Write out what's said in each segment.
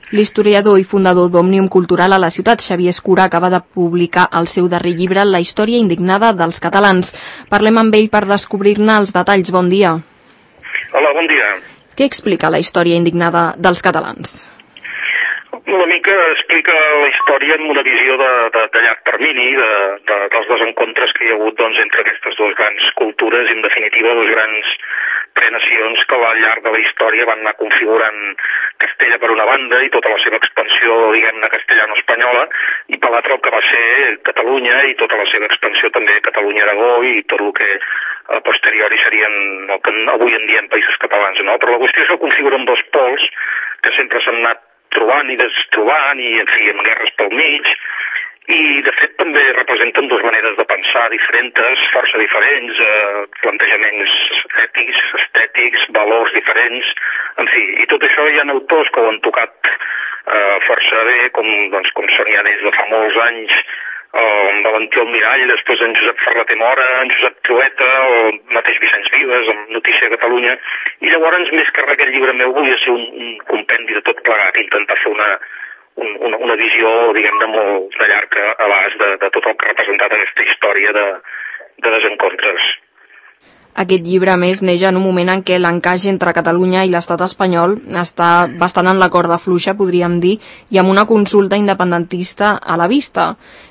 L'historiador i fundador d'Òmnium Cultural a la ciutat, Xavier Escura, acaba de publicar el seu darrer llibre, La història indignada dels catalans. Parlem amb ell per descobrir-ne els detalls. Bon dia. Hola, bon dia. Què explica la història indignada dels catalans? Una mica explica la història amb una visió de llarg termini, dels desencontres que hi ha hagut entre aquestes dues grans cultures i, en definitiva, dues grans prenacions que al llarg de la història van anar configurant Castella per una banda i tota la seva expansió, diguem-ne, castellano-espanyola, i per l'altra el que va ser Catalunya i tota la seva expansió també Catalunya-Aragó i tot el que a posteriori serien el que avui en diem països catalans, no? Però la qüestió és que configuren dos pols que sempre s'han anat trobant i destrobant i, en fi, amb guerres pel mig, i de fet també representen dues maneres de pensar diferents, força diferents, plantejaments ètics, estètics, valors diferents, en fi, i tot això hi ha autors que ho han tocat força bé, com són ja des de fa molts anys, en Valentí Almirall, després en Josep Ferrater Mora, en Josep Trueta, o el mateix Vicenç Vives, amb Notícia de Catalunya, i llavors, més que aquest llibre meu, volia ser un compendi de tot plegat, intentar fer una visió, diguem-ne, molt de llarg abast de tot el que ha representat aquesta història de desencontres. Aquest llibre, a més, neix en un moment en què l'encaix entre Catalunya i l'estat espanyol està bastant en la corda fluixa, podríem dir, i amb una consulta independentista a la vista.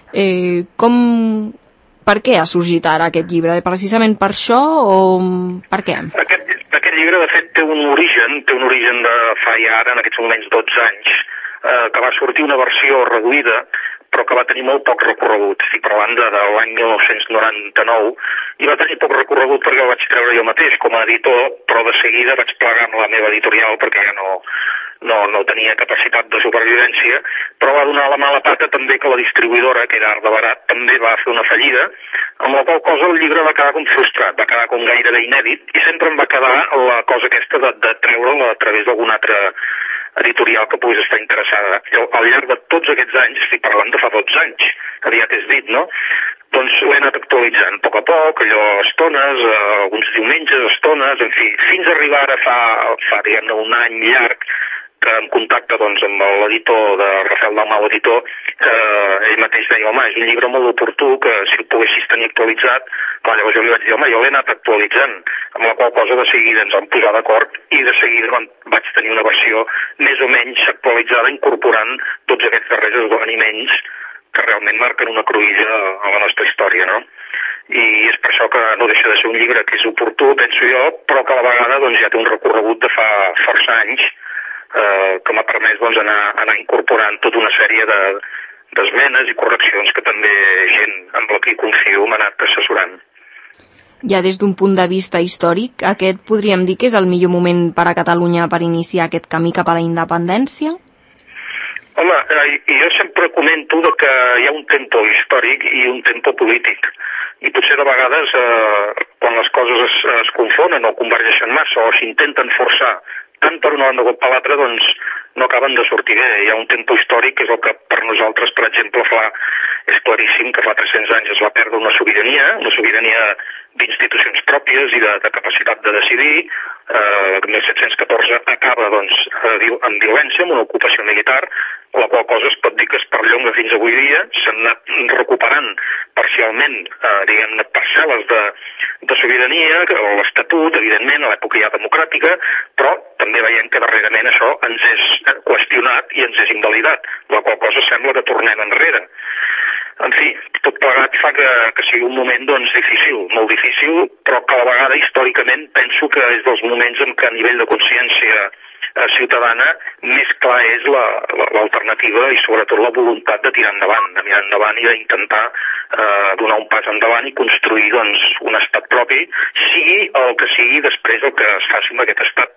Per què ha sorgit ara aquest llibre? Precisament per això o per què? Aquest llibre, de fet, té un origen de fa ja ara, en aquests moments, 12 anys, que va sortir una versió reduïda, però que va tenir molt poc recorregut. Estic parlant de l'any 1999, i va tenir poc recorregut perquè el vaig treure jo mateix com a editor, però de seguida vaig plegar amb la meva editorial perquè ja no tenia capacitat de supervivència, però va donar la mala pata també que la distribuïdora, que era Art de Barat, també va fer una fallida, amb la qual cosa el llibre va quedar com frustrat, va quedar com gairebé inèdit, i sempre em va quedar la cosa aquesta de treure'l a través d'algun altre editorial que pogués estar interessada. Al llarg de tots aquests anys, estic parlant de fa 12 anys, aviat és dit, no? Doncs l'he anat actualitzant a poc, allò estones, alguns diumenges, estones, en fi, fins a arribar ara fa diguem-ne, un any llarg, que en contacte amb l'editor de Rafael Dalmau, editor, ell mateix deia, home, és un llibre molt oportú que si el poguessis tenir actualitzat, llavors jo li vaig dir, home, jo l'he anat actualitzant, amb la qual cosa de seguida ens vam posar d'acord i de seguida vaig tenir una versió més o menys actualitzada incorporant tots aquests darrers esdeveniments que realment marquen una cruïlla a la nostra història, no? I és per això que no deixa de ser un llibre que és oportú, penso jo, però que a la vegada ja té un recorregut de fa força anys que m'ha permès anar incorporant tota una sèrie d'esmenes i correccions que també gent amb la que hi confio m'ha anat assessorant. Ja des d'un punt de vista històric, aquest podríem dir que és el millor moment per a Catalunya per iniciar aquest camí cap a la independència? Home, jo sempre comento que hi ha un tempo històric i un tempo polític. I potser de vegades, quan les coses es confonen o convergeixen massa o s'intenten forçar tant per una banda com per l'altra, no acaben de sortir bé. Hi ha un tempo històric que és el que per nosaltres, per exemple, és claríssim que fa 300 anys es va perdre una sobirania d'institucions pròpies i de capacitat de decidir. El 1714 acaba amb violència, amb una ocupació militar, la qual cosa es pot dir que es perllonga fins avui dia. S'han anat recuperant parcialment, diguem-ne, parcel·les de sobirania, l'Estatut, evidentment, a l'època ja democràtica, però també veiem que darrerament això ens és qüestionat i ens és invalidat, la qual cosa sembla que tornem enrere. En fi, tot plegat fa que sigui un moment difícil, molt difícil, però que a la vegada històricament penso que és dels moments en què a nivell de consciència ciutadana més clar és l'alternativa i sobretot la voluntat de tirar endavant, de mirar endavant i d'intentar donar un pas endavant i construir un estat propi, sigui el que sigui després el que es faci amb aquest estat.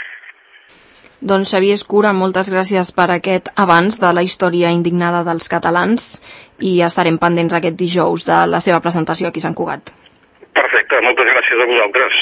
Doncs Xavier Escura, moltes gràcies per aquest avanç de la història indignada dels catalans i estarem pendents aquest dijous de la seva presentació aquí a Sant Cugat. Perfecte, moltes gràcies a vosaltres.